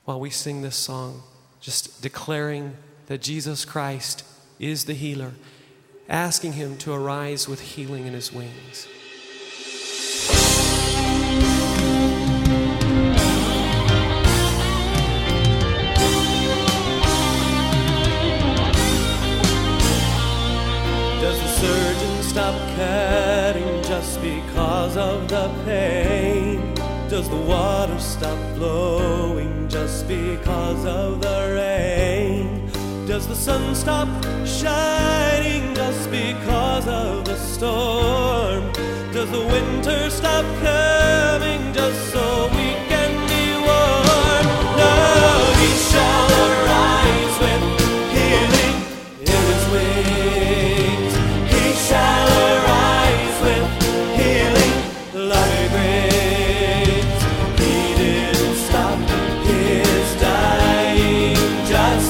while we sing this song, just declaring that Jesus Christ is the healer, asking him to arise with healing in his wings. Does the surgeon stop cutting just because of the pain? Does the water stop flowing just because of the rain? Does the sun stop shining just because of the storm? Does the winter stop coming just so we can be warm? No, he shall arise with healing in his wings. He shall arise with healing like a grace. He didn't stop his dying just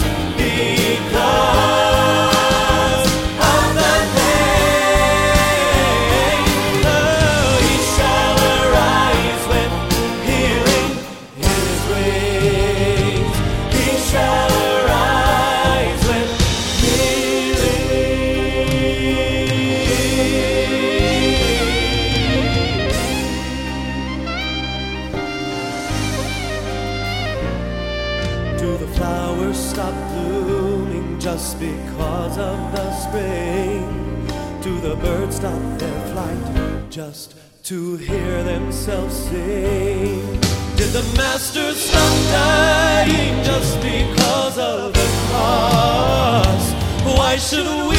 because of the pain. Oh, he shall arise with healing in his wings. He shall arise with Do the flowers stop blooming just because of the spring? Do the birds stop their flight just to hear themselves sing? Did the master stop dying just because of the cross? Why should we